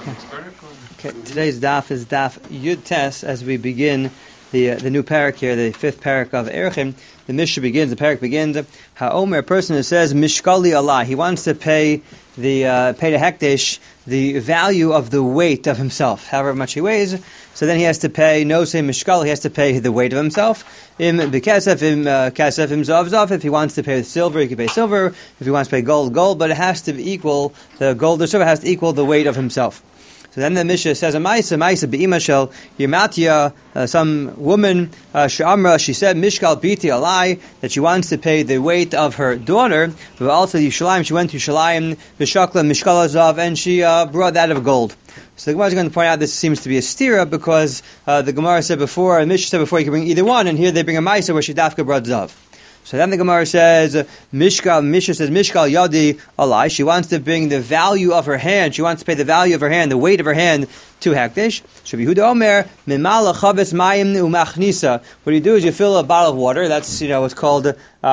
Okay, today's daf is daf Yud Tes as we begin the new parak here, the fifth parak of Erechim. The Mishnah begins, the parak begins. Ha'omer, a person who says Mishkali Allah, he wants to pay the hekdesh, the value of the weight of himself, however much he weighs. So then he has to pay, no say Mishkal, he has to pay the weight of himself. Im bekesef, im kesef, im zav. If he wants to pay with silver, he can pay silver. If he wants to pay gold, but it has to equal, the gold or silver has to equal the weight of himself. So then the Mishnah says, a Maisa be'ima shel Yirmatya, some woman, She'amra, she said, Mishkal biti alai, that she wants to pay the weight of her daughter, but also Yushalayim, she went to Yushalayim, V'shakla Mishkal Azav, and she brought that of gold. So the Gemara is going to point out this seems to be a stira, because the Gemara said before, and Mishnah said before, you can bring either one, and here they bring a Maisa where she dafka brought Zav. So then the Gemara says, Mishnah says, Mishkal Yadi Alai. She wants to bring the value of her hand. She wants to pay the value of her hand, the weight of her hand, to Hekdesh. Shabi Huda Omer, Mimala Chavetz Mayim Umachnisa. What you do is you fill a bottle of water. That's, what's called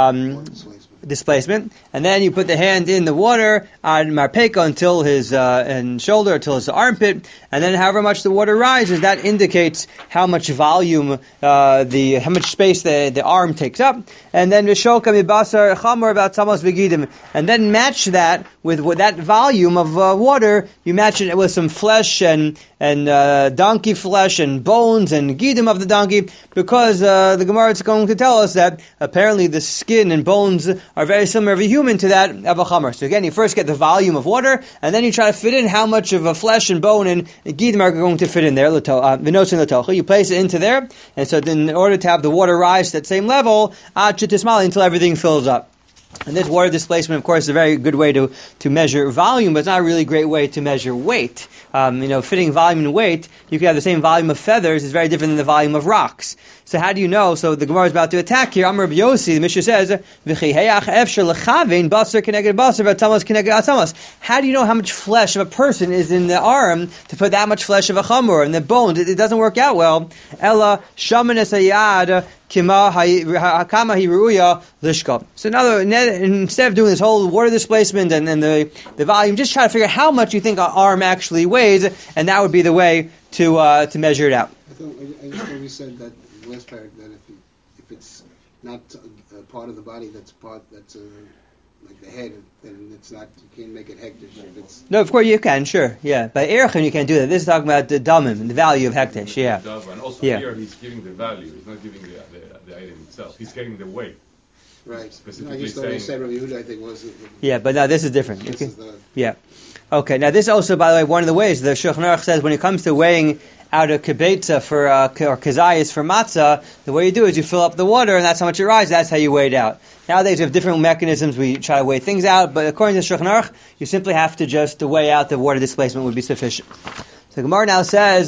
displacement. And then you put the hand in the water on Marpeka until his and shoulder, until his armpit. And then however much the water rises, that indicates how much volume, how much space the arm takes up. And then Vishoka Mibasar Chamor about Samos Begidim. And then match that with that volume of water, you match it with some flesh and donkey flesh and bones and gidim of the donkey, because the Gemara is going to tell us that apparently the skin and bones are very similar of a human to that of a chamor. So again, you first get the volume of water, and then you try to fit in how much of a flesh and bone and gidim are going to fit in there. You place it into there, and so then in order to have the water rise to that same level, until everything fills up. And this water displacement, of course, is a very good way to measure volume, but it's not a really great way to measure weight. Fitting volume and weight, you can have the same volume of feathers, is very different than the volume of rocks. So how do you know? So the Gemara is about to attack here. Amar B'Yosi, the Mishnah says, how do you know how much flesh of a person is in the arm to put that much flesh of a chamor in the bones? It doesn't work out well. Ella shamanes hayad. So instead of doing this whole water displacement and the volume, just try to figure out how much you think our arm actually weighs, and that would be the way to measure it out. I just thought we said that in last paragraph that if it's not part of the body that's like the head, then it's not, you can't make it hektish. No, of course you can, sure, yeah. By Erechim you can't do that. This is talking about the damim, the value of hektish, yeah. And also here he's giving the value. He's not giving the item itself. He's getting the weight. Right. Specifically I just thought said Rabbi Yehuda, I think was. Yeah, but now this is different. Yeah. Okay. Now this also, by the way, one of the ways the Shulchan Aruch says when it comes to weighing out a kibetza for or kazayas for matzah, the way you do is you fill up the water, and that's how much it rises. That's how you weigh it out. Nowadays we have different mechanisms. We try to weigh things out, but according to Shulchan Aruch, you simply have to just weigh out the water displacement would be sufficient. So Gemara now says.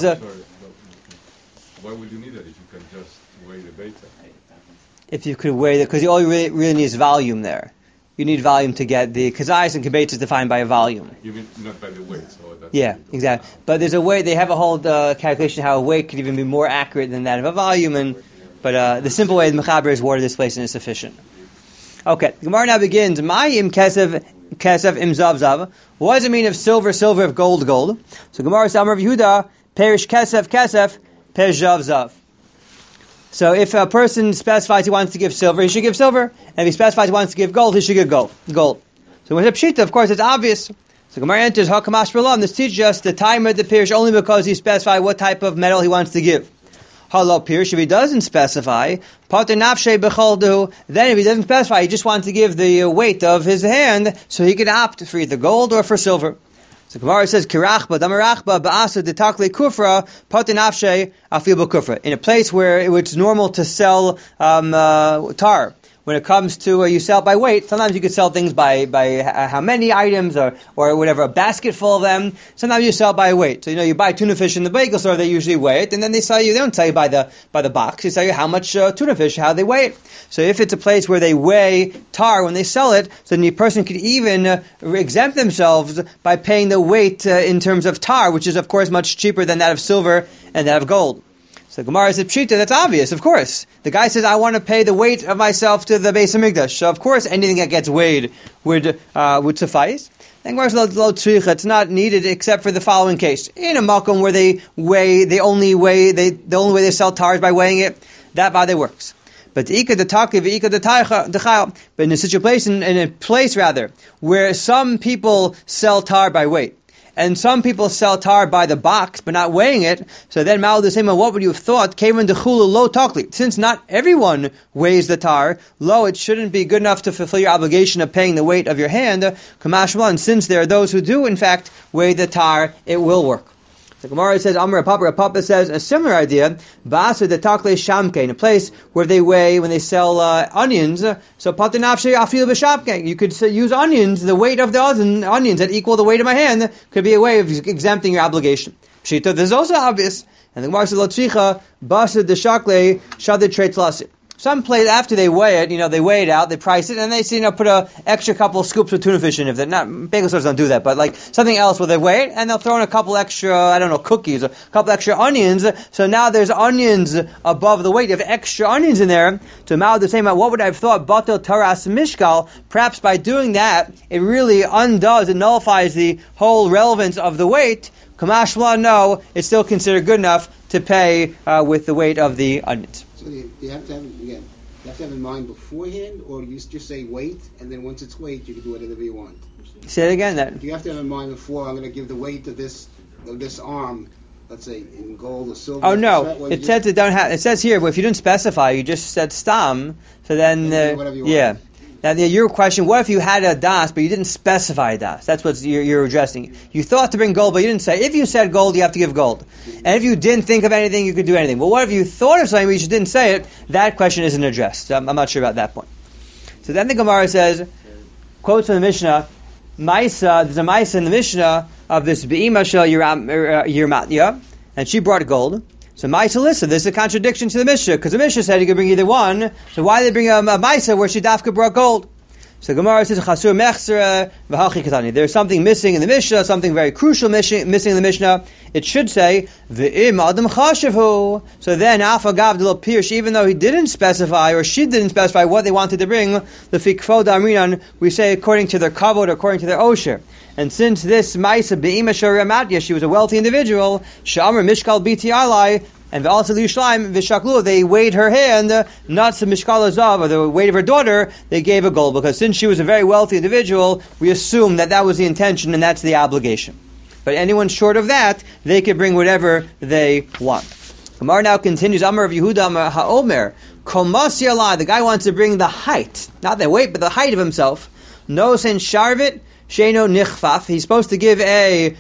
Why would you need that if you can just weigh the beta? If you could weigh it, because all you really need is volume there. You need volume to get the kazayas and kibetz is defined by a volume. You mean not by the weight? So that's exactly. But there's a way, they have a whole calculation how a weight could even be more accurate than that of a volume, but the simple way the mechaber is water displacement is sufficient. Okay, Gemara now begins. Ma'im kesef im zav. What does it mean of silver, of gold? So Gemara says, Amar Yehuda, perish kesef, perish zav. So if a person specifies he wants to give silver, he should give silver. And if he specifies he wants to give gold, he should give gold. So with a pshita, of course, it's obvious. So Gemara enters Hakamash B'Lam. This teaches us the timer the pirish only because he specified what type of metal he wants to give. Halal pirish, if he doesn't specify, pater nafshe b'choldu. Then if he doesn't specify, he just wants to give the weight of his hand, so he can opt for either gold or for silver. So Gemara says, Kirachba, Damarachba, Ba'asa, Detakle Kufra, Patinafshe, Afilba Kufra. In a place where it's normal to sell tar. When it comes to you sell by weight, sometimes you could sell things by how many items or whatever, a basket full of them. Sometimes you sell by weight. So you buy tuna fish in the bagel store, they usually weigh it, and then they don't tell you by the box. They tell you how much tuna fish, how they weigh it. So if it's a place where they weigh tar when they sell it, so then the person could even exempt themselves by paying the weight in terms of tar, which is of course much cheaper than that of silver and that of gold. So Gemara says, Pshita, that's obvious, of course. The guy says, I want to pay the weight of myself to the Beis Hamikdash. So of course anything that gets weighed would suffice. And Gemara says, lo tzricha, it's not needed except for the following case. In a makom where the only way they sell tar is by weighing it, that vade works. But in a situation, in a place rather, where some people sell tar by weight, and some people sell tar by the box, but not weighing it, so then Ma'al the same, what would you have thought? Since not everyone weighs the tar, it shouldn't be good enough to fulfill your obligation of paying the weight of your hand, and since there are those who do, in fact, weigh the tar, it will work. The Gemara says, Amar Papa says a similar idea. Ba'asur de takle shamke, in a place where they weigh when they sell onions. So patanafshe afil b'shamke. You could use onions, the weight of the onions that equal the weight of my hand, could be a way of exempting your obligation. Pshita, this is also obvious. And the Gemara says, Lo tzricha ba'asur de shakle shadid treitlasi. Some place after they weigh it, they weigh it out, they price it, and they put a extra couple of scoops of tuna fish in it. Not bagel stores don't do that, but like something else where they weigh it, and they'll throw in a couple extra, cookies, or a couple extra onions. So now there's onions above the weight. You have extra onions in there. To Mao the same, what would I have thought? Batel taras mishkal. Perhaps by doing that, it really it nullifies the whole relevance of the weight. Kamashla, no, it's still considered good enough to pay with the weight of the onions. So you have to have in mind beforehand, or you just say weight, and then once it's weight, you can do whatever you want. Say it again. You have to have in mind before, I'm going to give the weight of this arm, let's say in gold or silver. Oh no, it says it don't have. It says here, well, if you didn't specify, you just said stam. So then, yeah. Now, your question, what if you had a das, but you didn't specify a das? That's what you're addressing. You thought to bring gold, but you didn't say. If you said gold, you have to give gold. And if you didn't think of anything, you could do anything. But what if you thought of something, but you just didn't say it? That question isn't addressed. So I'm not sure about that point. So then the Gemara says, quotes from the Mishnah, there's a Maisa in the Mishnah of this Be'ima Shel Yirmatya, and she brought gold. So Maisa, listen, this is a contradiction to the Mishnah, because the Mishnah said you could bring either one. So why did they bring a Maisa where she dafka brought gold? So Gemara says, Chasur Mechzera v'Hachi Katani. There's something missing in the Mishnah, something very crucial missing in the Mishnah. It should say, V'im Adam Chashavhu. So then, Afagav Delo Pirsh, even though he didn't specify, or she didn't specify what they wanted to bring, the Fikfod Amrinan, we say according to their kavod, according to their osher. And since this Maisa Be'ima Sharamatya, she was a wealthy individual, Shamar Mishkal Biti Alai, and also Yishleim Vishaklu, they weighed her hand, not the Mishkal Azav, or the weight of her daughter, they gave a gold, because since she was a very wealthy individual, we assume that was the intention and that's the obligation. But anyone short of that, they could bring whatever they want. Gemara now continues, Amar of Yehuda Amar HaOmer, Komasi Allah, the guy wants to bring the height, not the weight, but the height of himself. No sen sharvit, Sheno nichfaf. He's supposed to give a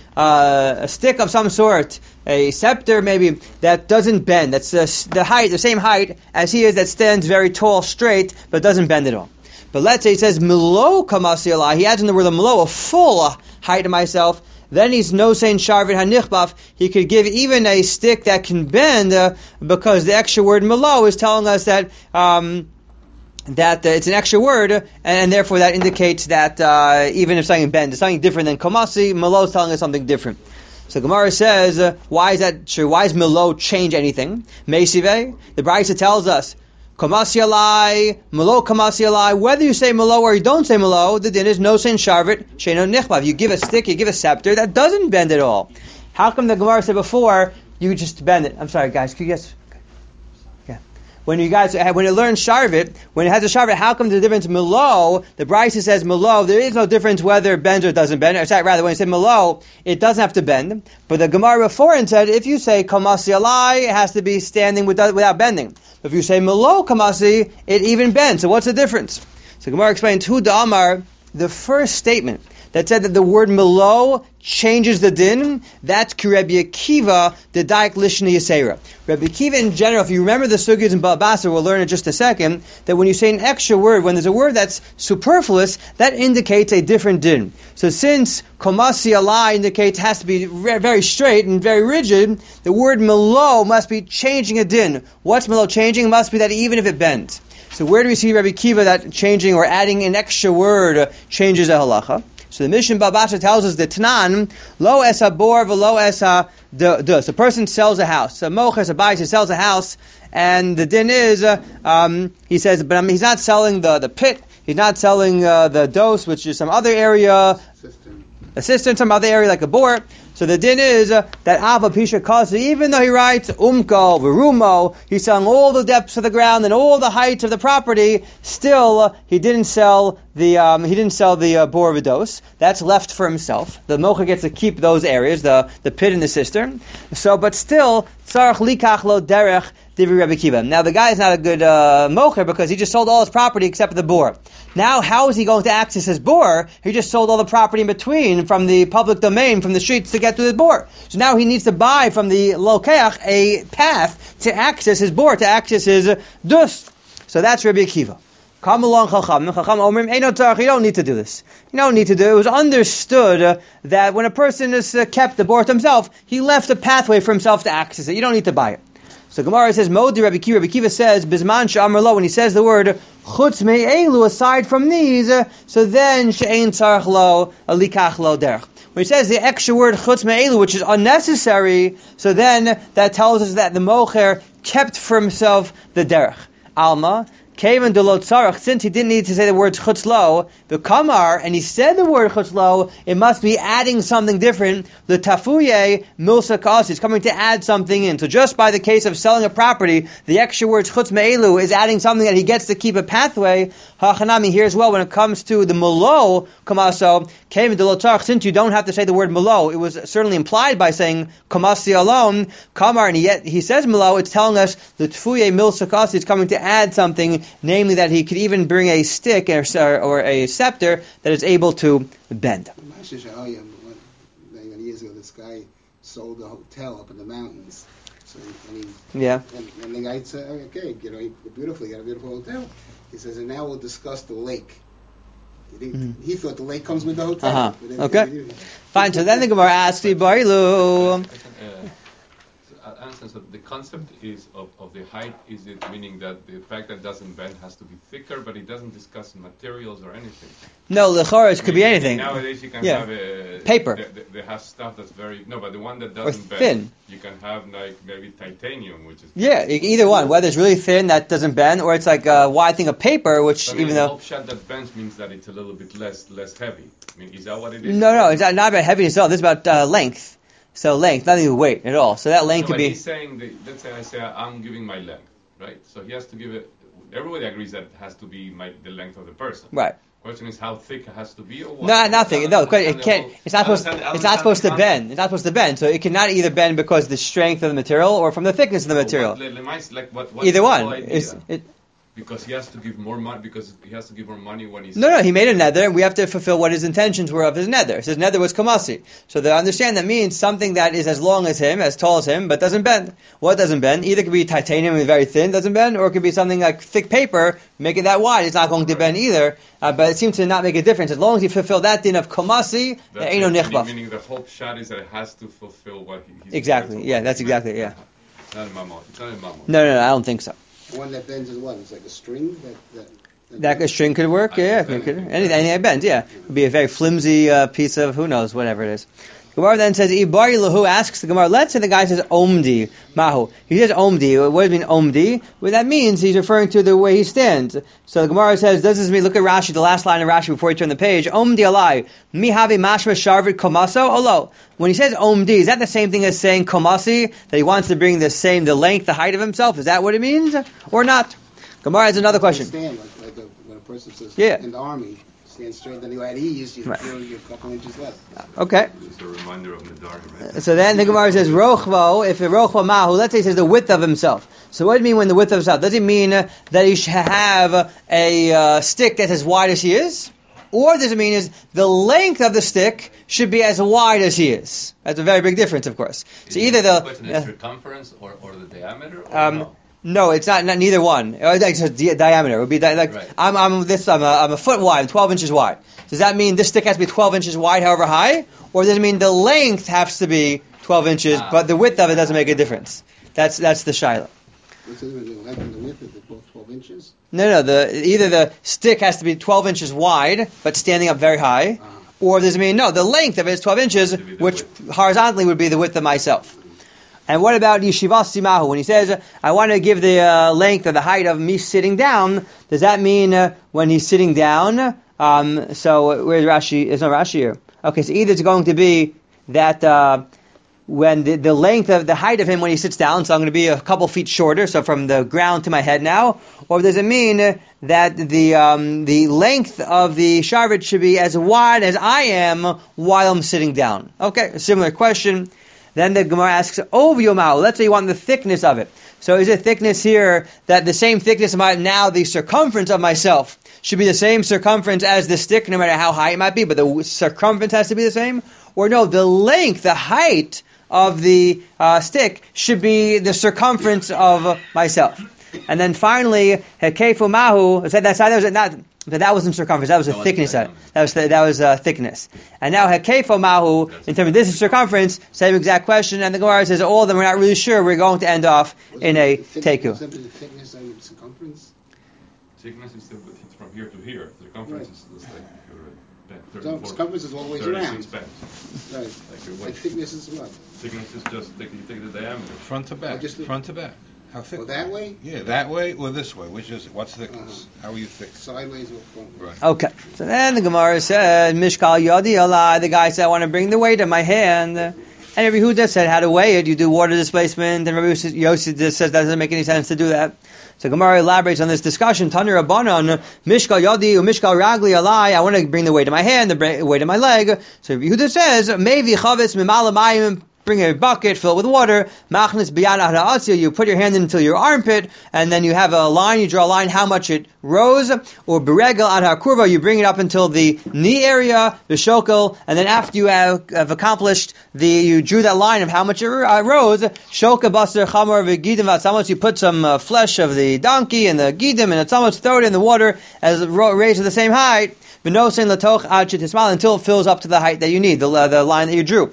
stick of some sort, a scepter maybe, that doesn't bend. That's the height, the same height as he is, that stands very tall, straight, but doesn't bend at all. But let's say he says, Milo kamasi Allah. He adds in the word Milo, a full height of myself. Then he's no saying sharvit hanichbaf. He could give even a stick that can bend, because the extra word Milo is telling us that it's an extra word, and therefore that indicates that even if something bends, it's something different than komasi. Milo is telling us something different. So Gemara says, why is that true? Why does Milo change anything? Meisive, the Brisa tells us, komasi alai, Milo komasi alai. Whether you say Milo or you don't say Milo, the din is no saying sharvit, sheno nichbav. You give a stick, you give a scepter, that doesn't bend at all. How come the Gemara said before, you just bend it? I'm sorry, guys, could you guys... When you learn Sharvit, when it has a Sharvit, how come the difference Milo? The Brisa says Milo, there is no difference whether it bends or doesn't bend. Rather, when you say Milo, it doesn't have to bend. But the Gemara before and said, if you say Kamasi Alai, it has to be standing without bending. If you say Milo Kamasi, it even bends. So what's the difference? So Gemara explains, Hu Da'amar, the first statement that said that the word Milo changes the din, that's Rebbe Akiva, the Daik Lishna Yisera. Rebbe Akiva in general, if you remember the Sugyas in Baba Basra, we'll learn in just a second, that when you say an extra word, when there's a word that's superfluous, that indicates a different din. So since Komasi Alai indicates has to be very straight and very rigid, the word Milo must be changing a din. What's Milo changing? It must be that even if it bends. So where do we see Rabbi Kiva that changing or adding an extra word changes a halacha? So the Mishnah Babasha tells us that Tanan lo es habor v'lo es dus. A person sells a house. A mocher, a bayis, he sells a house, and the din is he says, but he's not selling the pit. He's not selling the dos, which is some other area, a cistern, some other area like a bore. So the din is that Abba Pisha Kasi, even though he writes Umko, Virumo, he's selling all the depths of the ground and all the heights of the property, still he didn't sell the bore vidos. That's left for himself. The mocha gets to keep those areas, the pit and the cistern. So, but still, Tzarech Likach Lo Derech Divri Rabbi Kiva. Now the guy is not a good mocher because he just sold all his property except the bore. Now how is he going to access his bore? He just sold all the property in between from the public domain, from the streets to get to the bore. So now he needs to buy from the lokeach a path to access his bore, to access his dus. So that's Rabbi Akiva. Come along, Chacham. Chacham Omrim, Eino Tzarech, you don't need to do this. You don't need to do it. It was understood that when a person is kept the bore to himself, he left a pathway for himself to access it. You don't need to buy it. So Gemara says, Modi Rabbi Kiva. Rabbi Kiva says, Bizman she'amar lo, when he says the word chutz me'elu, aside from these, so then she'ein tzarech lo alikach lo derech. When he says the extra word chutz me'elu, which is unnecessary, so then that tells us that the mocher kept for himself the derech. Alma, Kavan de lo tzarech, since he didn't need to say the word chutz lo, the kamar, and he said the word chutz lo, it must be adding something different. The tafuye milsa kasi is coming to add something in. So just by the case of selling a property, the extra word chutz me'elu is adding something that he gets to keep a pathway. Hachanami here as well, when it comes to the malo kamaso, Kavan de lo tzarech, since you don't have to say the word malo, it was certainly implied by saying kamasi alone, kamar, and yet he says malo, it's telling us the tafuye milsa kasi is coming to add something, namely that he could even bring a stick or a scepter that is able to bend. Years ago, this guy sold a hotel up in the mountains. So, and the guy said, okay, beautiful, you got a beautiful hotel. He says, and now we'll discuss the lake. He thought the lake comes with the hotel. Okay. Fine, so then the Gemara asks, Barilu. So the concept is of the height, is it meaning that the fact that it doesn't bend has to be thicker, but it doesn't discuss materials or anything? No, lechoros could be anything. Nowadays you can have paper. They have stuff that's very but the one that doesn't bend, thin. You can have like maybe titanium, which is either one. Whether it's really thin that doesn't bend, or it's like a wide thing of paper, which even though the hope shot that bends means that it's a little bit less heavy. I mean, is that what it is? No, it's not about heaviness at all. This is about length. So length, nothing to weight at all. So that length could be. He's saying let's say I say I'm giving my length, right? So he has to give it. Everybody agrees that it has to be the length of the person. Right. Question is how thick it has to be, or what? No, nothing. No, it can't. It's not supposed to bend. It's not supposed to bend. So it cannot either bend because of the strength of the material or from the thickness of the material. Either one. Because he has to give more money. Because he has to give more money when he's. No. He made a nether, and we have to fulfill what his intentions were of his nether. His nether was kamasi. So to understand that means something that is as long as him, as tall as him, but doesn't bend. What doesn't bend? Either it could be titanium and very thin, doesn't bend, or it could be something like thick paper, make it that wide. It's not going to bend either. But it seems to not make a difference as long as you fulfill that din of kamasi. Ain't no nichbaf. Meaning the whole shot is that it has to fulfill what he's. Exactly. Yeah, that's exactly it. Yeah. It's not a mammal. It's not a mammal. No, I don't think so. One that bends is what? It's like a string that a string could work. Yeah, anything that bends. Yeah, it would be a very flimsy piece of who knows, whatever it is. Gemara then says, Ibari Lahu asks the Gemara, let's say the guy says Omdi, Mahu. He says Omdi. What does it mean Omdi? Well, that means he's referring to the way he stands. So the Gemara says, does this mean, look at Rashi, the last line of Rashi before you turn the page, Omdi alai, mihavi mashma sharvit komaso, olo. When he says Omdi, is that the same thing as saying komasi, that he wants to bring the length, the height of himself? Is that what it means? Or not? Gemara has another question. Stand, when a person says, in the army, stand straight, then at ease, you feel you're a couple inches left. Okay. It's a reminder of Nadar, right? So then the Gemara says, Rochvo, if Rochvo Mahu, let's say he says the width of himself. So what does it mean when the width of himself? Does it mean that he should have a stick that's as wide as he is? Or does it mean is the length of the stick should be as wide as he is? That's a very big difference, of course. So either the circumference or the diameter? Or no, it's not neither one. It's a diameter. It would be right. I'm a foot wide, 12 inches wide. Does that mean this stick has to be 12 inches wide, however high? Or does it mean the length has to be 12 inches, but the width of it doesn't make a difference? That's the shaila. What's the length and the width? Is it both 12 inches? No. Either the stick has to be 12 inches wide, but standing up very high, or does it mean the length of it is 12 inches, which horizontally would be the width of myself. And what about Yeshivas Simahu? When he says, I want to give the length or the height of me sitting down, does that mean when he's sitting down? So where's Rashi? There's no Rashi here. Okay, so either it's going to be that when the length of the height of him when he sits down, so I'm going to be a couple feet shorter, so from the ground to my head now, or does it mean that the length of the sharvet should be as wide as I am while I'm sitting down? Okay, a similar question. Then the Gemara asks, Ov Yomau, let's say you want the thickness of it. So is it thickness here that the same thickness of the circumference of myself should be the same circumference as the stick, no matter how high it might be, but the circumference has to be the same? Or no, the length, the height of the stick should be the circumference of myself. And then finally, Hekefu Mahu, that wasn't circumference, that was the thickness of it. That was thickness. And now Hekefu Mahu, in terms of this is circumference, same exact question, and the Gemara says all of them we're not really sure, we're going to end off in a teku. Thickness and circumference? Thickness is from here to here. Circumference is like circumference is all the way around. Right. Like thickness is what? Thickness is just you take the diameter. Front to back. Front to back. How thick? That way? Yeah, that way or this way? What's thickness? How are you thick? Sideways or front? Right. Okay. So then the Gemara said, Mishkal Yadi Alai, the guy said, I want to bring the weight of my hand. And Rabbi Yehuda said how to weigh it. You do water displacement. And Rabbi Yossi just says that doesn't make any sense to do that. So Gemara elaborates on this discussion. Tanur Rabbanon, Mishkal Yadi or Mishkal Ragli Alai. I want to bring the weight of my hand, the weight of my leg. So Rabbi Yehuda says, Mevi Chavetz Mimala Mayim. Bring a bucket, fill it with water. Machnis biyad ha'atzil. You put your hand into your armpit, and then you have a line. You draw a line how much it rose. Or beregel ad ha'kurva. You bring it up until the knee area, the shokel, and then after you have accomplished you drew that line of how much it rose. Shoka basar chamor v'gidim v'atzamos. You put some flesh of the donkey and the gidim and atzamos. Throw it in the water as it raised to the same height. V'nosein latoch ad shetismal until it fills up to the height that you need, the line that you drew.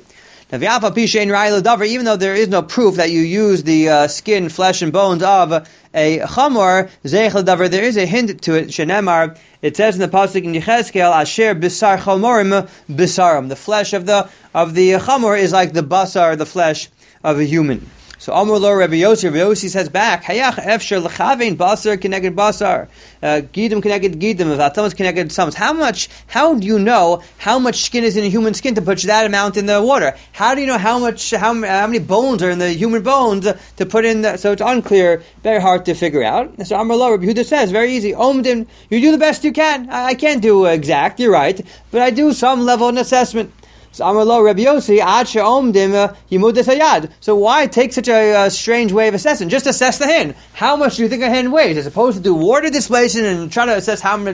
Even though there is no proof that you use the skin, flesh, and bones of a chamor, there is a hint to it. Shenemar, it says in the pasuk in Yechezkel, Asher bisar chamorim bisarim. The flesh of the chamor is like the basar, the flesh of a human. So Amar Lo Rabbi Yossi says back, Hayach efshar l'chavein basar connected basar, gidim connected gidim, v'atamas connected tamas. How do you know how much skin is in a human skin to put that amount in the water? How do you know how many bones are in the human bones to put in? So it's unclear, very hard to figure out. So Amar Lo Rabbi Yehuda says very easy. Omdim, you do the best you can. I can't do exact. You're right, but I do some level of assessment. So Amar Lo Rabbi Yossi, Ad she'omdim yimud hayad. So why take such a strange way of assessing? Just assess the hand. How much do you think a hand weighs? As opposed to do water displacement and try to assess how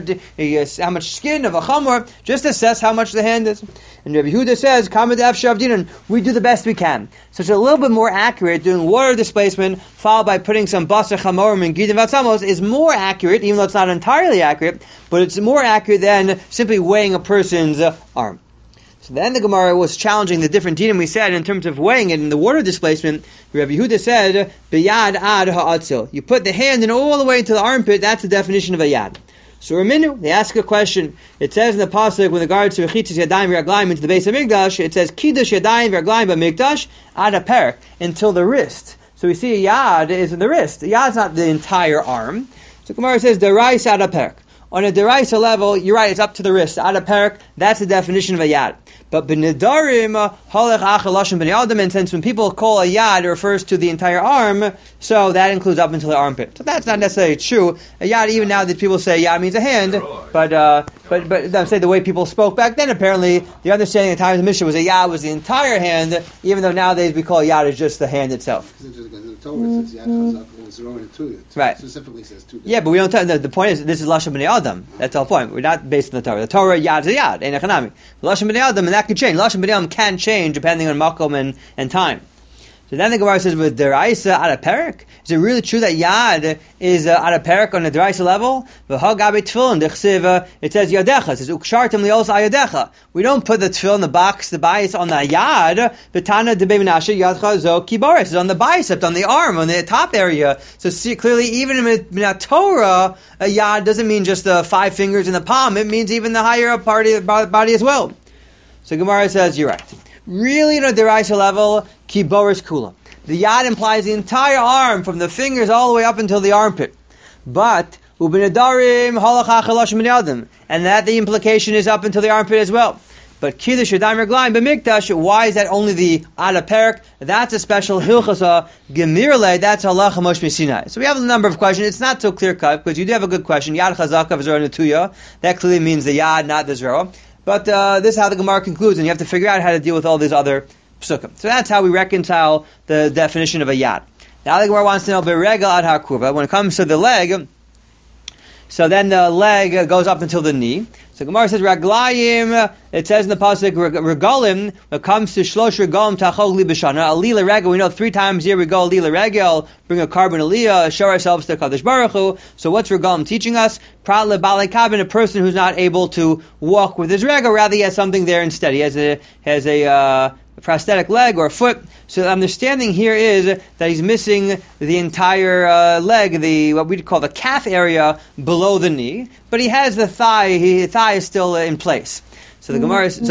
much skin of a chamor. Just assess how much the hand is. And Rabbi Yehuda says, Kamad Afshav Dinan, we do the best we can. So it's a little bit more accurate. Doing water displacement followed by putting some basar chamorim and gidim vatzamos is more accurate, even though it's not entirely accurate, but it's more accurate than simply weighing a person's arm. So then the Gemara was challenging the different dinim we said in terms of weighing it in the water displacement. Rabbi Yehuda said, "B'yad ad ha'atzil." You put the hand in all the way into the armpit. That's the definition of a yad. So Raminu, they ask a question. It says in the pasuk with regards to chitzis yadayim v'raglayim into the base of Mikdash, it says kiddush yadayim v'raglayim b'Mikdash ad ha'perek, until the wrist. So we see a yad is in the wrist. The yad's not the entire arm. So Gemara says derais ad ha'perek. On a deraisa level, you're right, it's up to the wrist. Ad ha'perek, that's the definition of a yad. But b'nedarim halech achal lashon b'nei adam, and since when people call a yad, it refers to the entire arm, so that includes up until the armpit. So that's not necessarily true. A yad, even now that people say yad means a hand, but I'm saying the way people spoke back then, apparently the understanding at the time of the Mishnah was a yad was the entire hand, even though nowadays we call a yad as just the hand itself. Because in the Torah it says yad chazak was thrown into it. Right. It specifically says two. Yeah, but we don't tell. The point is, this is lashon b'nei adam. That's the whole point. We're not based on the Torah. The Torah yad is a yad, ein echanami. Lashon b'nei adam, and that can change. Lashon b'nei adam can change depending on makom and time. So then the Gemara says, with deraisa ad perik, is it really true that yad is ad perik on the deraisa level? It says yadecha. It says ukshartim lios ayadecha. We don't put the tefillin, the box, the bias on the yad. V'tana debei menashe yadcha zo kibaris. It's on the bicep, on the arm, on the top area. So see, clearly, even in Torah, a yad doesn't mean just the 5 fingers in the palm. It means even the higher up part of the body as well. So Gemara says, you're right. Really, on a deraisa level, kiboris kula. The yad implies the entire arm, from the fingers all the way up until the armpit. But ubinadarim halach achalosh min yadim, and that the implication is up until the armpit as well. But kiddush yadayim reglaim b'mikdash, why is that only the ad perik? That's a special hilchasa gemirle. That's halacha Moshe Sinai. So we have a number of questions. It's not so clear cut because you do have a good question. Yad chazaka v'zera netuya. That clearly means the yad, not the zera. But this is how the Gemara concludes, and you have to figure out how to deal with all these other psukim. So that's how we reconcile the definition of a yad. Now the Gemara wants to know beregel ad hakurva. When it comes to the leg, so then the leg goes up until the knee. So Gemara says raglayim. It says in the pasuk regalim. When it comes to shlosh regalim tachog li b'shana alila regel. We know 3 times here we go alila regel. Bring a carbon aliyah. Show ourselves to Kadosh Baruch Hu. So what's regalim teaching us? Prat lebalei kabin, a person who's not able to walk with his regel. Rather, he has something there instead. He has a prosthetic leg or foot. So the understanding here is that he's missing the entire leg, what we'd call the calf area below the knee, but he has the thigh. His thigh is still in place. So the Gemara is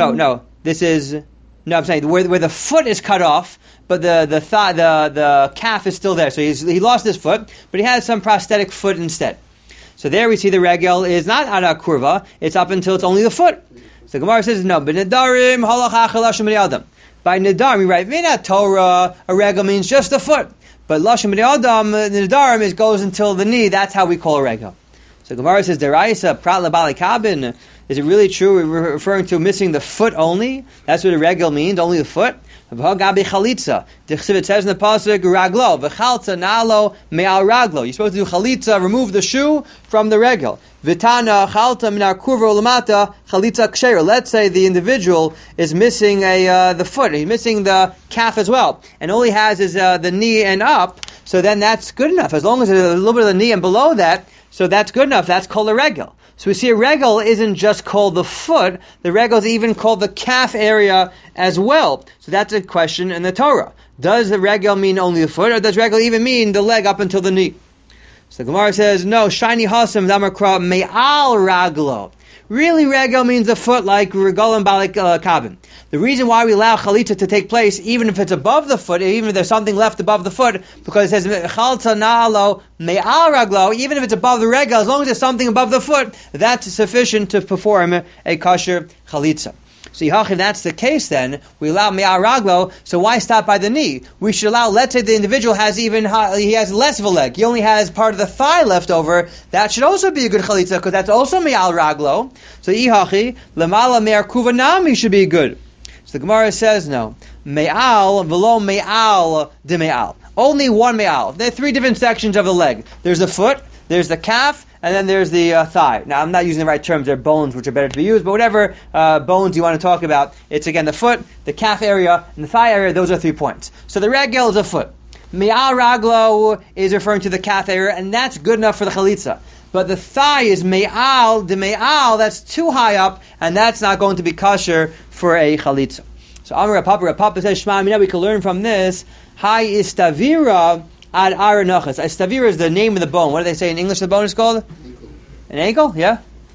I'm saying where the foot is cut off, but the thigh, the calf is still there. So he lost his foot, but he has some prosthetic foot instead. So there we see the regel is not ala kurva; it's up until it's only the foot. So the Gemara says no, but nedarim halach achalash min yadam. By Nadarim, we write, Vinat Torah, a regel means just the foot. But Lashon B'nei Adam, Nadarim, goes until the knee. That's how we call a regel. So Gemara says, Deraisa, Prat Lebali Kabin. Is it really true? We're referring to missing the foot only? That's what a regel means, only the foot? Gabi chalitza. It says in the pasuk raglo v'chalta nalo me'al raglo. You're supposed to do chalitza, remove the shoe from the regel. Vitana chalta min kurva ulamata chalitza ksheira. Let's say the individual is missing the foot. He's missing the calf as well, and all he has is the knee and up. So then that's good enough. As long as there's a little bit of the knee and below that, so that's good enough. That's called a regel. So we see a regel isn't just called the foot, the regel is even called the calf area as well. So that's a question in the Torah. Does the regel mean only the foot, or does regel even mean the leg up until the knee? So the Gemara says, no, shiny hasam damakra me'al raglo. Really, regel means the foot, like regalim balik kabin. The reason why we allow chalitza to take place, even if it's above the foot, even if there's something left above the foot, because it says chalta na'alo me'al raglo, even if it's above the regel, as long as there's something above the foot, that's sufficient to perform a kosher chalitza. So if that's the case, then we allow me'al raglo. So why stop by the knee? We should allow. Let's say the individual he has less of a leg. He only has part of the thigh left over. That should also be a good chalitza because that's also me'al raglo. So ihachi lemala me'ar kuvanami should be good. So the Gemara says no. Me'al velo me'al de me'al. Only one me'al. There are 3 different sections of the leg. There's the foot. There's the calf. And then there's the thigh. Now, I'm not using the right terms. They're bones, which are better to be used. But whatever bones you want to talk about, it's, again, the foot, the calf area, and the thigh area. Those are 3 points. So the regel is a foot. Me'al raglo is referring to the calf area, and that's good enough for the chalitza. But the thigh is me'al, de me'al, that's too high up, and that's not going to be kosher for a chalitza. So Amar Papa says, Shema, we can learn from this, Hai istavira ad aranachas. Istavira is the name of the bone. What do they say in English the bone is called? Ankle. An ankle? Yeah?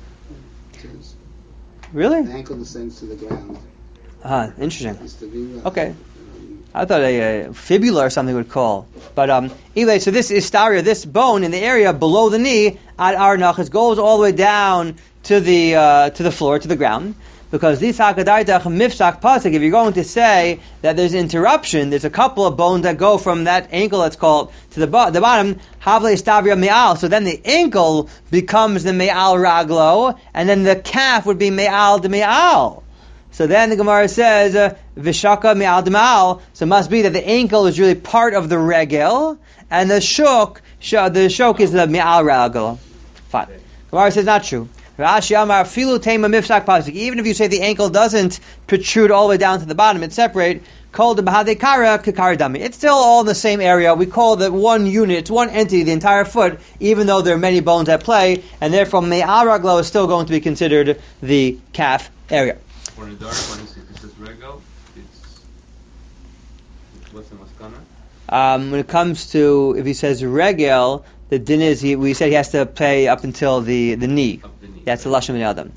Really? The ankle descends to the ground. Interesting. Istavira. Okay. I thought a fibula or something would call. But anyway, so this istavira, this bone in the area below the knee, ad aranachas, goes all the way down to the floor, to the ground. Because this hakadaitach mifsak pasuk, if you're going to say that there's interruption, there's a couple of bones that go from that ankle that's called to the bottom, havle istavria me'al. So then the ankle becomes the me'al raglo, and then the calf would be me'al de me'al. So then the Gemara says vishaka me'al de me'al. So it must be that the ankle is really part of the regel, and the shok is the me'al raglo. Fine. Gemara says not true. Rashi Amar Filu Tema Mifsak Pasuk. Even if you say the ankle doesn't protrude all the way down to the bottom, it's separate. Called the Bahadekara Kakaradami. It's still all in the same area. We call that one unit, it's one entity, the entire foot, even though there are many bones at play, and therefore Me'araglo is still going to be considered the calf area. For Nidar, when it says regal, what's the maskana? When it comes to, if he says regel, the din is, we said he has to pay up until the knee. That's the Lashon Adam.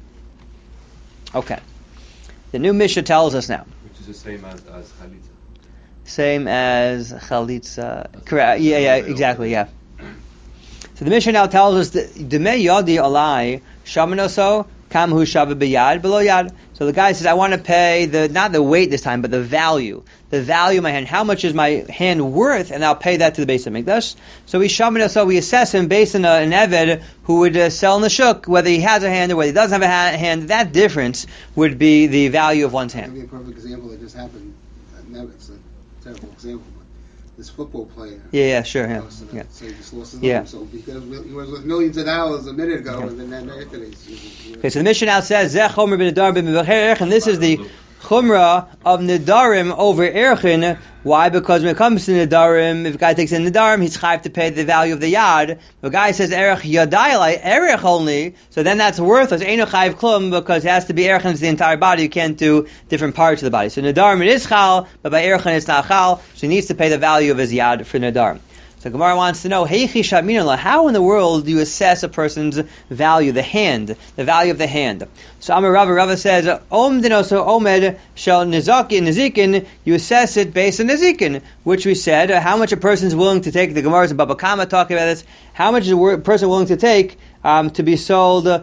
Okay. The new Mishnah tells us now. Which is the same as Chalitza. Same as Chalitza. Correct. Yeah, exactly, yeah. So the Mishnah now tells us that Demei Yadi Alai Shamanoso Kam Hu Shava B'Yad Below Yad. So the guy says, I want to pay not the weight this time, but the value. The value of my hand. How much is my hand worth? And I'll pay that to the Beis HaMikdash. So we assess him based on an Eved who would sell in the shuk, whether he has a hand or whether he doesn't have a hand. That difference would be the value of one's hand. Maybe a perfect example that just happened. It's a terrible example, but this football player. Yeah, sure. Yeah. So he just lost his arm. So because he was with millions of dollars a minute ago, and then after okay, so the Mishnah now says, Zeh Chomer b'Nedar b'Mevacher, and this is the Chumrah of Nedarim over Erchin. Why? Because when it comes to Nedarim, if a guy takes a Nedarim, he's chayav to pay the value of the Yad. The guy says Erech Yadai, Erech only, so then that's worthless. Eino chayav klum, because it has to be Erchin to the entire body. You can't do different parts of the body. So Nedarim it is chal, but by Erchin it's not chal, so he needs to pay the value of his Yad for Nedarim. So Gemara wants to know, how in the world do you assess a person's value, the value of the hand? So Amar Rava says, Omed shall nizikin, you assess it based on nizikin, which we said, how much a person is willing to take, the Gemara's in Baba Kama talking about this, how much is a person willing to take to be sold with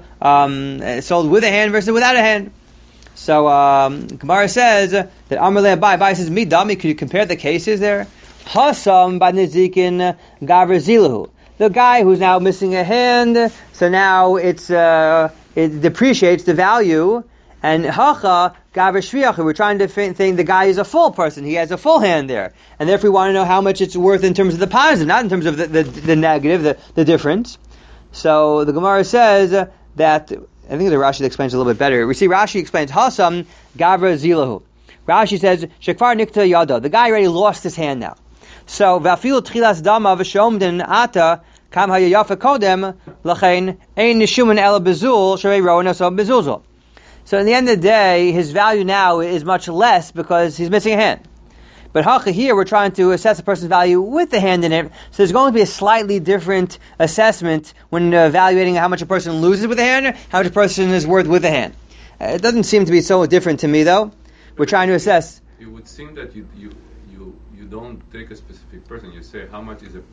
a hand versus without a hand. So Gemara says that Amar Le'abai says, Midami, could you compare the cases there? Hasam by Nizikin Gavra Zilahu. The guy who's now missing a hand, so now it depreciates the value. And Hacha Gavra Shviach, we're trying to think the guy is a full person. He has a full hand there. And therefore we want to know how much it's worth in terms of the positive, not in terms of the negative, the difference. So the Gemara says that, I think the Rashi explains it a little bit better. We see Rashi explains Hasam Gavra Zilahu. Rashi says, Shekvar Nikta Yada. The guy already lost his hand now. So, Vafilu Tchilas Dama V'Shomden Ata Kam Hayayafa Kodem Lachain Ein Nishuman Ela Bezul Sharei Rowan So Bezulzul. So, in the end of the day, his value now is much less because he's missing a hand. But Hacha here, we're trying to assess a person's value with the hand in it. So, there's going to be a slightly different assessment when evaluating how much a person loses with a hand, how much a person is worth with a hand. It doesn't seem to be so different to me, though. We're trying to assess. It would seem that you don't take a specific person. You say how much is an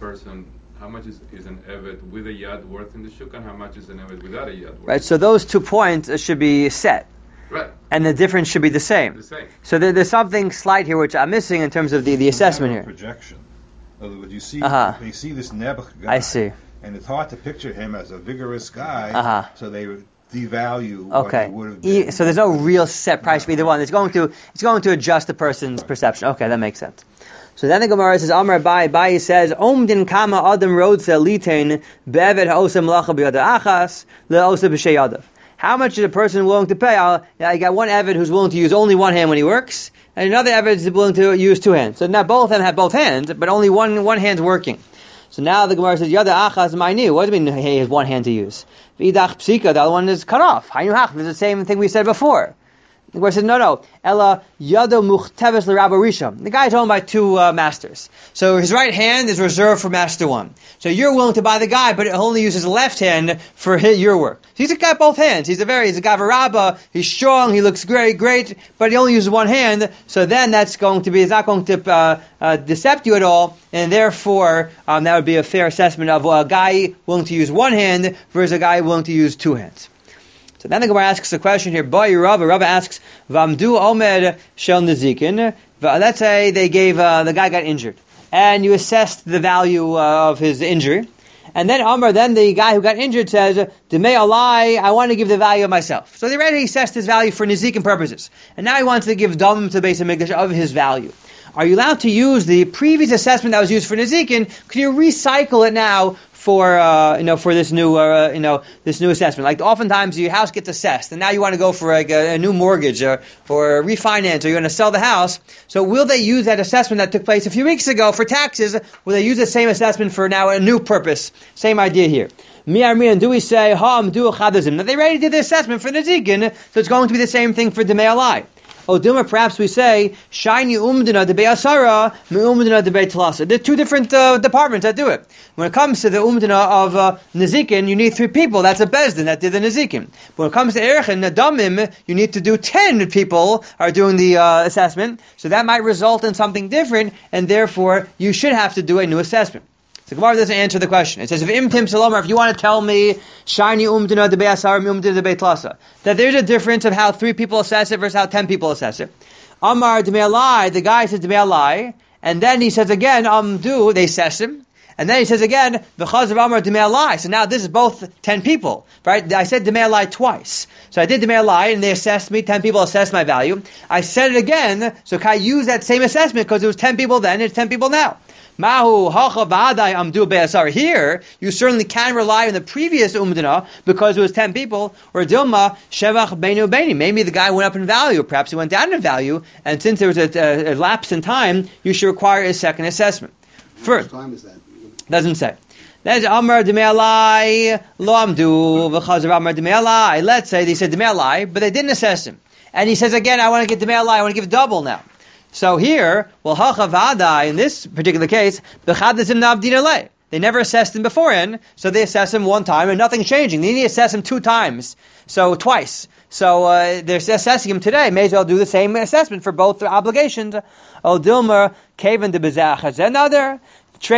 Evet with a Yad worth in the Shuk, and how much is an Evet without a Yad worth. Right, so those 2 points should be set. Right. And the difference should be the same. So there's something slight here which I'm missing in terms of the assessment here. Projection. In other words, you see this Nebuch guy. I see. And it's hard to picture him as a vigorous guy, so they devalue what he would have been. So there's no real set price for either one. It's going to adjust the person's perception. Okay, that makes sense. So then the Gemara says, Amar Bai says, Omdin kama adam rodza litain be'eved ha'osem lacha b'yada achas le'osa b'shei yadav. How much is a person willing to pay? I got one Eved who's willing to use only one hand when he works, and another Eved is willing to use 2 hands. So now both of them have both hands, but only one hand's working. So now the Gemara says, Yada achas ma'ini. What do you mean he has one hand to use? V'idach psika, the other one is cut off. Haynu hach, it's the same thing we said before. The Gemara said, no. Ella yado muchteves l'rabba rishon. The guy's owned by 2 masters. So his right hand is reserved for master 1. So you're willing to buy the guy, but he'll only use his left hand for your work. So he's got both hands. He's a guy rabba. He's strong. He looks great, but he only uses one hand. So then it's not going to decept you at all, and therefore that would be a fair assessment of a guy willing to use one hand versus a guy willing to use 2 hands. So then the Gemara asks a question here. Rava asks, Vamdu Omed Shel Nizikin. Let's say they gave the guy got injured, and you assessed the value of his injury, and then the guy who got injured says, Demei Alai, I want to give the value of myself. So they already assessed his value for Nizikin purposes, and now he wants to give Dam to the Beis HaMikdash of his value. Are you allowed to use the previous assessment that was used for Nizikin? Can you recycle it now for this new assessment. Like oftentimes your house gets assessed, and now you want to go for like a new mortgage or a refinance, or you're going to sell the house. So will they use that assessment that took place a few weeks ago for taxes? Will they use the same assessment for now a new purpose? Same idea here. Do we say Now they already did the assessment for the Zikin, so it's going to be the same thing for Demei Alai. Dilma, perhaps we say Shiny Umdina de Be'asara, Umdina de Be'tlasa. There are two different departments that do it. When it comes to the Umdina of Nezikin, you need 3 people. That's a Bezdin that did the Nezikin. When it comes to Erchin, Nadamim, you need to do 10 people are doing the assessment. So that might result in something different, and therefore you should have to do a new assessment. The Gemara doesn't answer the question. It says, if Imtim Salomar, if you want to tell me, Shiny Umdina de Be'asar, Umdina de Be'tlasa, that there's a difference of how 3 people assess it versus how 10 people assess it. Amar Demei Alai, the guy says Demei Alai, and then he says again, they assess him, and then he says again, V'chaz of Amar Demei Alai. So now this is both 10 people, right? I said Demei Alai twice. So I did Demei Alai, and they assessed me, 10 people assessed my value. I said it again, so can I use that same assessment because it was 10 people then, it's 10 people now. Mahu hacha v'adai amdu be'asar. Here, you certainly can rely on the previous umdina because it was 10 people. Or dilma shevach beinu beini. Maybe the guy went up in value, or perhaps he went down in value. And since there was a lapse in time, you should require a second assessment. First, how much time is that? Doesn't say. That's Amar Demei Alai lo amdu v'chazer Amar Demei Alai. Let's say they said Demei Alai, but they didn't assess him. And he says again, I want to get Demei Alai. I want to give double now. So here, hachavada, in this particular case, they never assessed him beforehand, so they assess him one time and nothing's changing. They need to assess him 2 times, so twice. So they're assessing him today. May as well do the same assessment for both obligations. O Dilmer, Kaven de Bezach, another. So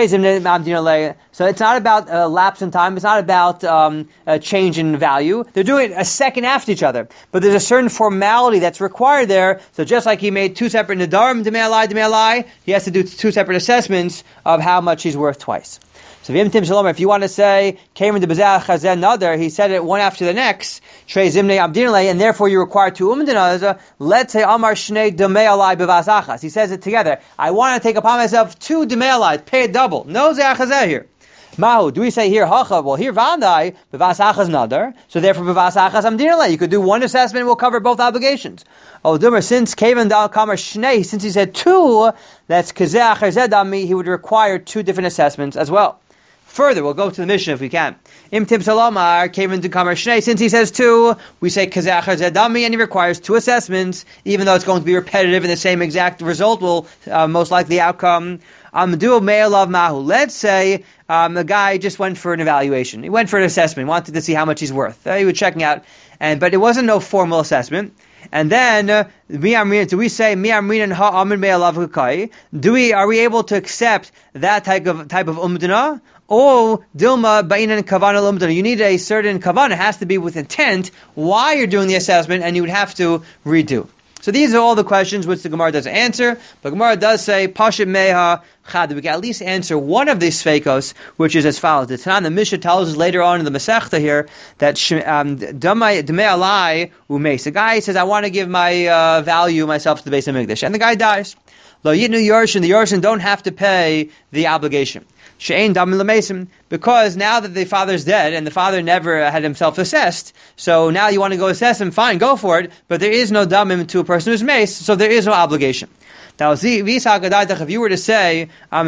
it's not about lapse in time. It's not about a change in value. They're doing it a second after each other. But there's a certain formality that's required there. So just like he made 2 separate Nadarim, Demei Alai, he has to do 2 separate assessments of how much he's worth twice. So if you want to say, came into Bezach Chazen Nadar, he said it one after the next, Trey Zimne Abdinale, and therefore you require 2 umdinas, let's say Amar Shnei Demei Alai Bevas Achas. He says it together. I want to take upon myself 2 Demei Alai, pay it double. No Zeach Chazeh here. Mahu, do we say here Hacha? Well, here Vandai, Bevas Achas Nadar, so therefore Bevas Achas Abdinale. You could do 1 assessment, it will cover both obligations. Oh, Dummer, since Kavan Dal Kamar Shnei, since he said 2, that's Kazeh Achar Zedami, he would require 2 different assessments as well. Further, we'll go to the Mishnah if we can. Im Tib Salamar came into Kamar Shnei. Since he says 2, we say Kazachar Zedami, and he requires 2 assessments, even though it's going to be repetitive and the same exact result will most likely outcome. Amdu Me'alav Mahu. Let's say the guy just went for an evaluation. He went for an assessment, wanted to see how much he's worth. He was checking out, but it wasn't no formal assessment. And then, do we say Mi'amrin ha'amin me'alav hukai? Are we able to accept that type of umdana? Or Dilma Ba'inan Kavana Lumdana. You need a certain Kavana, it has to be with intent why you're doing the assessment, and you would have to redo. So these are all the questions which the Gemara doesn't answer, but Gemara does say Pashit Meha Chad. We can at least answer one of these Sveikos, which is as follows. The Tanan, the Mishnah tells us later on in the Masechta here that Demei Alai Umeis. The guy says, I want to give my value myself to the Beis HaMikdash, and the guy dies. Lo Yitnu Yorshin, the Yorshin don't have to pay the obligation. She'ein Damim L'Meisim, because now that the father's dead and the father never had himself assessed, so now you want to go assess him, fine, go for it, but there is no Damim to a person who's mace, so there is no obligation. Now, if you were to say,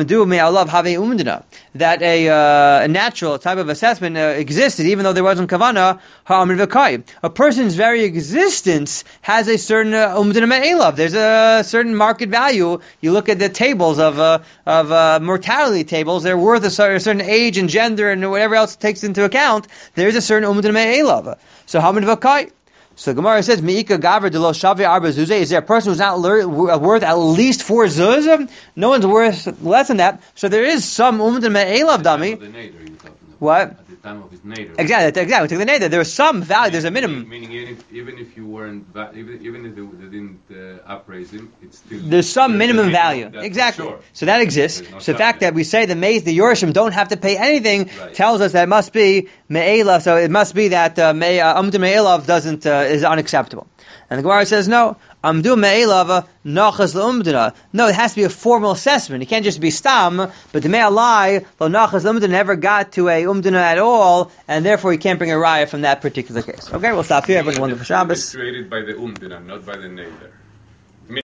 that a natural type of assessment existed, even though there wasn't kavana, a person's very existence has a certain umdina me'elav. There's a certain market value. You look at the tables of mortality tables; they're worth a certain age and gender and whatever else it takes into account. There's a certain umdina me'elav. So how many vakai? So the Gemara says, Me'ika Gavar de lo Shavi Arba Zuzeh. Is there a person who's not worth at least 4 zuz? No one's worth less than that. So there is some umdin me'elav dami. What? At the time of his nader. Exactly. Take the nader. There's some value. There's a minimum. Meaning, even if you weren't, even if they didn't upraise him, it's still there's some minimum value. Exactly. Sure. So that exists. No so the fact that we say the Yorshim don't have to pay anything tells us that it must be me'elav. So it must be that umdin me'elav doesn't is unacceptable. And the Gemara says no. No, it has to be a formal assessment. It can't just be stam, but the male lie, lo nachas l'umdana, never got to a umdana at all, and therefore you can't bring a raya from that particular case. Okay, we'll stop here. Have a wonderful Shabbos. It's created by the umdana, not by the neder.